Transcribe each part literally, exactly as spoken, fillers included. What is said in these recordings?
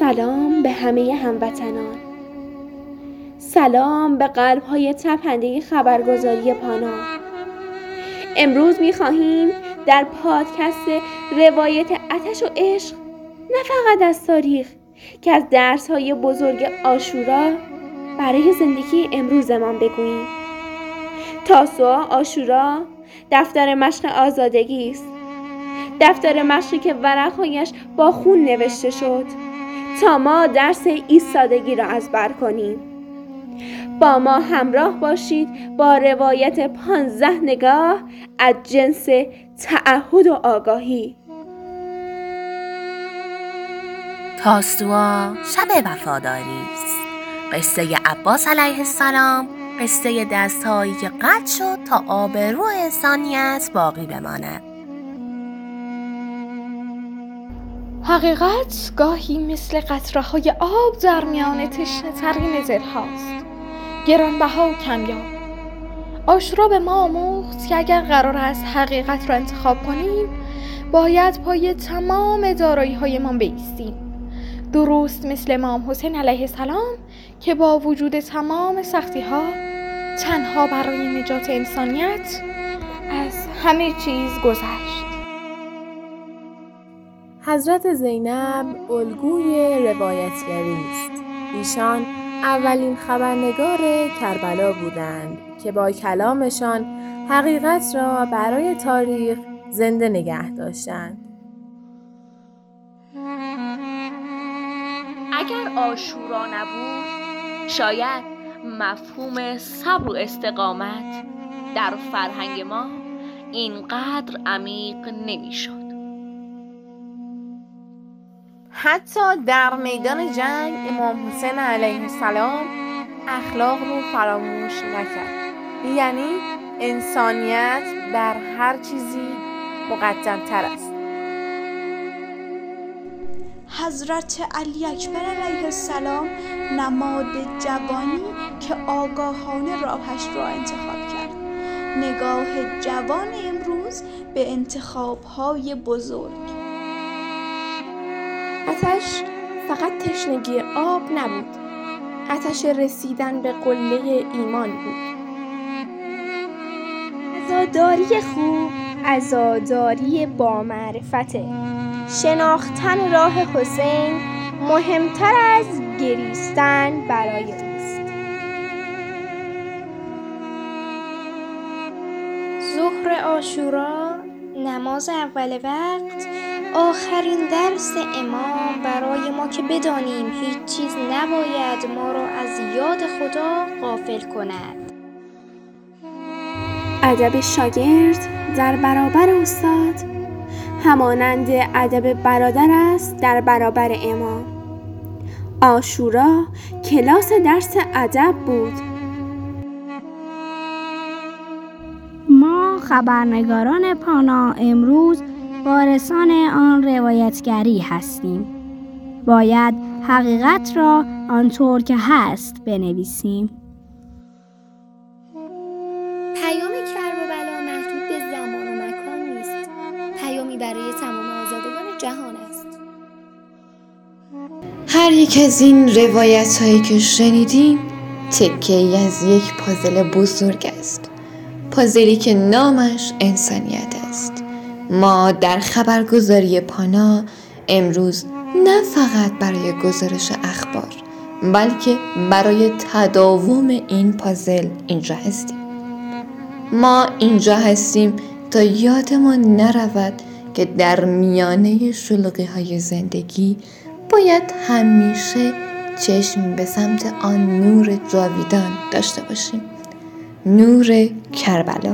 سلام به همه هموطنان. سلام به قلب‌های تپنده خبرگزاری پانا. امروز می‌خواهیم در پادکست روایت آتش و عشق نه فقط از تاریخ که از درس‌های بزرگ عاشورا برای زندگی امروزمان بگوییم. تاسوعا عاشورا دفتر مشق آزادگی است. دفتر مشقی که ورق‌هایش با خون نوشته شد تا ما درس ایستادگی را از بر کنیم. با ما همراه باشید با روایت پانزده نگاه از جنس تعهد و آگاهی. تاسوعا شب وفاداری است. قصه عباس علیه السلام، قصه دست‌هایی که قطع شد تا آبرو انسانیت باقی بماند. حقیقت گاهی مثل قطره‌های آب در میان تشنه‌ترین دل‌هاست، گرانبها و کمیاب. عاشورا به ما آموخت که اگر قرار است حقیقت را انتخاب کنیم، باید پای تمام دارایی‌هایمان بایستیم. درست مثل امام حسین علیه السلام که با وجود تمام سختی‌ها تنها برای نجات انسانیت از همه چیز گذشت. حضرت زینب الگوی روایتگری است. ایشان اولین خبرنگار کربلا بودند که با کلامشان حقیقت را برای تاریخ زنده نگه داشتند. اگر عاشورا نبود، شاید مفهوم صبر و استقامت در فرهنگ ما اینقدر عمیق نمی‌شد. حتی در میدان جنگ امام حسین علیه السلام اخلاق رو فراموش نکرد. یعنی انسانیت بر هر چیزی مقدم‌تر است. حضرت علی اکبر علیه السلام نماد جوانی که آگاهانه راهش را انتخاب کرد. نگاه جوان امروز به انتخاب‌های بزرگ. آتش فقط تشنگی آب نبود، آتش رسیدن به قله ایمان بود. عزاداری خوب عزاداری با معرفته. شناختن راه حسین مهمتر از گریستن برای اوست. ظهر عاشورا، نماز اول وقت، آخرین درس امام برای ما که بدانیم هیچ چیز نباید ما را از یاد خدا غافل کند. ادب شاگرد در برابر استاد همانند ادب برادر است در برابر امام. عاشورا کلاس درس ادب بود. ما خبرنگاران پانا امروز وارثان آن روایتگری هستیم. باید حقیقت را آنطور که هست بنویسیم. پیام کربلا محدود به زمان و مکان نیست. پیامی برای تمام آزادگان جهان است. هر یک از این روایت هایی که شنیدیم تکه ای از یک پازل بزرگ است. پازلی که نامش انسانیت است. ما در خبرگزاری پانا امروز نه فقط برای گزارش اخبار بلکه برای تداوم این پازل اینجا هستیم. ما اینجا هستیم تا یادمان نرود که در میانه شلوغی های زندگی باید همیشه چشم به سمت آن نور جاویدان داشته باشیم. نور کربلا.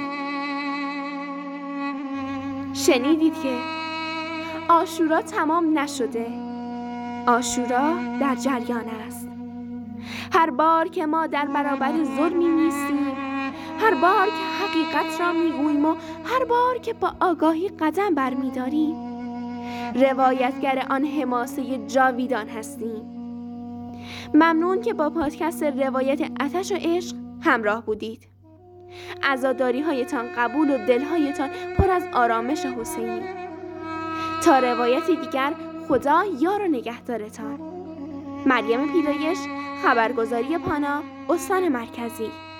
شنیدید که عاشورا تمام نشده. عاشورا در جریان است. هر بار که ما در برابر ظلمی میستیم، هر بار که حقیقت را میگوییم و هر بار که با آگاهی قدم برمیداریم، روایتگر آن حماسه جاویدان هستیم. ممنون که با پادکست روایت آتش و عشق همراه بودید. عزاداری هایتان قبول و دلهایتان پر از آرامش حسینی. تا روایتی دیگر خدا یار و نگهدارتان. مریم پیرایش، خبرگزاری پانا، استان مرکزی.